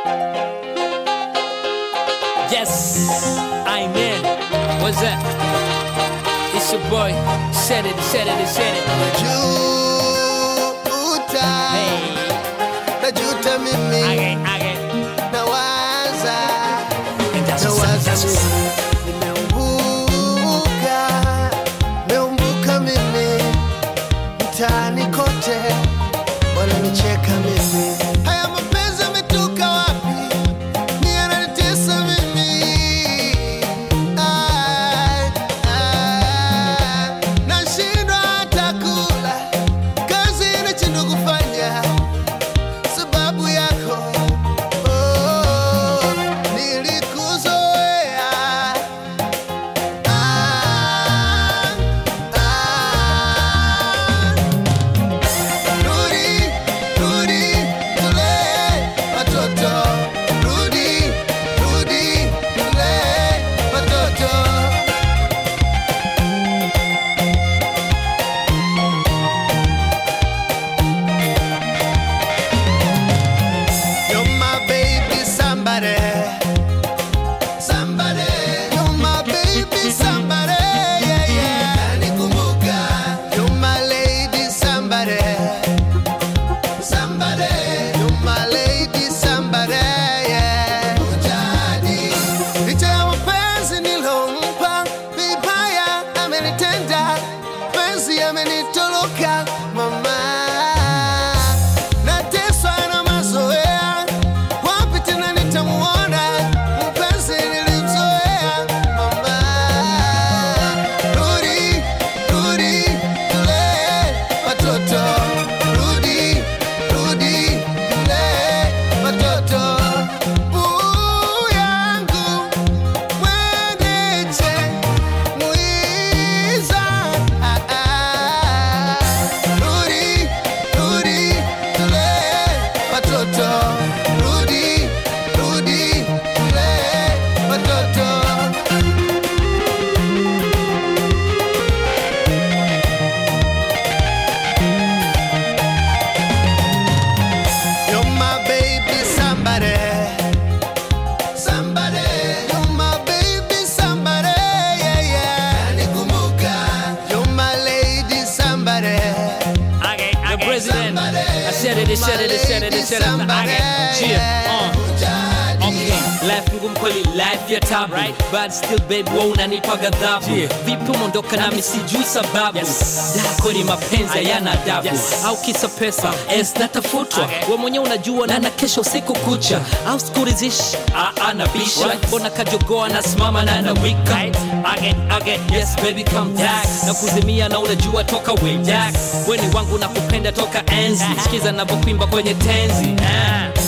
Yes, I'm in. What's that? It's your boy. Said it. Najuta, Hey, najuta mimi, again. nawaza That's mimi, nimeumbuka mimi, mtaani kote wananicheka mimi. Haya mapenzi yametoka wapi? Ni yananitesa mimi. Nashindwa hata kula, kazi inashindwa kufanya sababu yako. Oh, nilikuzoea. Rudi, tulee watoto. Rudi, tulee watoto. You're my baby, somebody. You're my baby, somebody. Yeah, yeah. Nikumbuka. You're my lady, somebody. You're my lady, somebody. Yeah. Licha ya mapenzi nilompa, vibaya amenitenda, penzi amenitoroka, mama. Nateswa na mazoea, wapi tena nitamuona mpenzi nilimzoea, mama. Rudi, tulee watoto. Rudi, tulee watoto. Buu yangu mwenyeche mwiza. Rudi, tulee watoto. Rudi, tulee watoto. You're my baby, somebody. You're my baby, somebody. Yeah, yeah. Nikumbuka. You're my lady, somebody. The president. I said it. Somebody. Okay, life ngumu kweli, life ya tabu, right? But still baby wewe unanipa ghadhabu. Vipi umondoka nami sijui sababu. La kweli mapenzi hayana adabu. Au kisa pesa, natafutwa. Wewe mwenyewe unajua na kesho usiku kucha. Au sikuridhishi, anabisha. Mbona kajogoa na simama na anawika. Again, yes baby come back. Na kuzimia na unajua toka way back. Wewe ni wangu na kupenda toka enzi. Sikiza ninavyokuimba kwenye tenzi.